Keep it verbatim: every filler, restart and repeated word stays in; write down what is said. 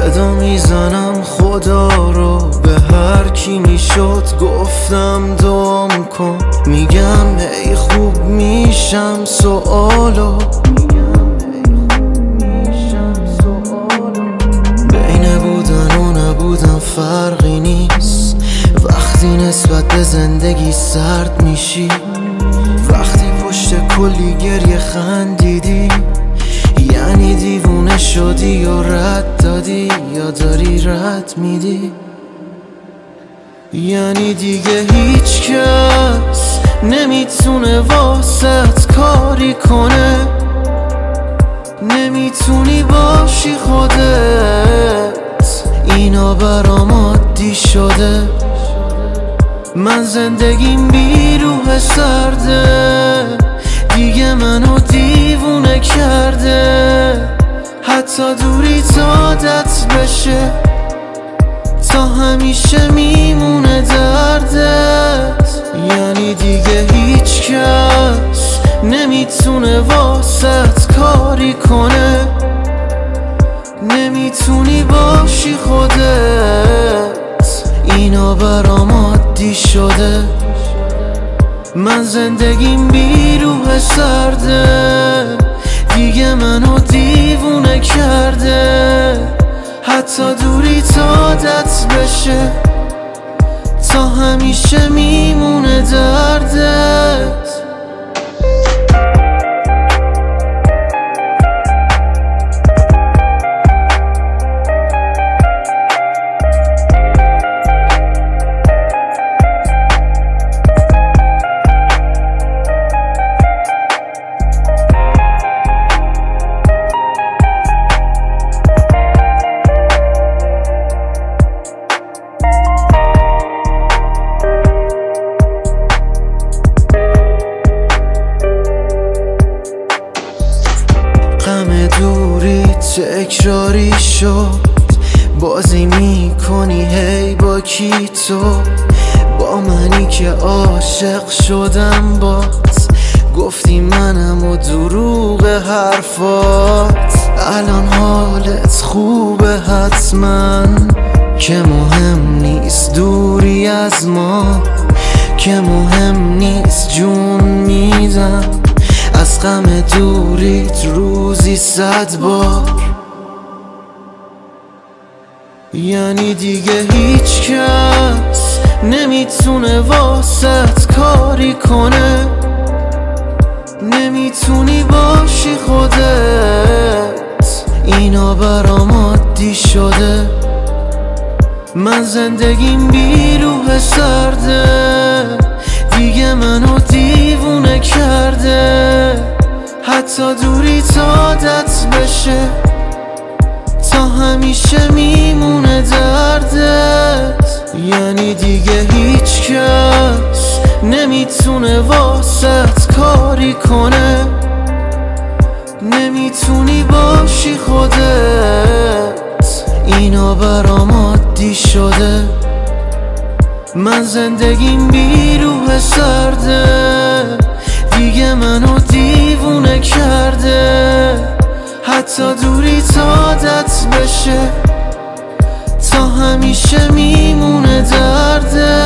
صدا میزنم خدا رو، به هر کی میشد گفتم دعام کن. میگم ای خوب میشم سوالو، بین بودن و نبودن فرقی نیست. وقتی نسبت به زندگی سرد میشی، وقتی پشت کلی گریه خندیدی، یعنی دیوونه شدی یا رد دادی یا داری رد میدی. یعنی دیگه هیچ کس نمیتونه واسط کاری کنه، نمیتونی باشی خودت، اینا برام عادی شده. من زندگیم بی روح سرده، دیگه منو دیوونه کرده. حتی دوری تا عادت بشه، تا همیشه میمونه دردت. یعنی دیگه هیچ کس نمیتونه واسط کاری کنه، نمیتونی باشی خودت، اینا برام عادی شده. من زندگیم بی روح سرده، دیگه منو دیوونه کرده. حتی دوری تا عادت بشه، تا همیشه میمونه دردت. غم دوری تکراری شد، بازی میکنی هی با کی تو؟ با منی که عاشق شدم بات، گفتی منم و دروغ حرفات. الان حالت خوبه حتما، که مهم نیست دوری از ما، که مهم نیست جون میدم از غم دوریت روزی صد بار. یعنی دیگه هیچ کس نمیتونه واسط کاری کنه، نمیتونی باشی خودت، اینا برام عادی شده. من زندگیم بی روح سرده، دیگه منو دیوونه کرده. حتی دوری تا عادت بشه، تا همیشه میمونه دردت. یعنی دیگه هیچ کس نمیتونه واسط کاری کنه، نمیتونی باشی خودت، اینا برام عادی شده. من زندگیم بی روح سرده، دیگه منو دیوونه کرده. حتی دوری تا عادت بشه، تا همیشه میمونه درده.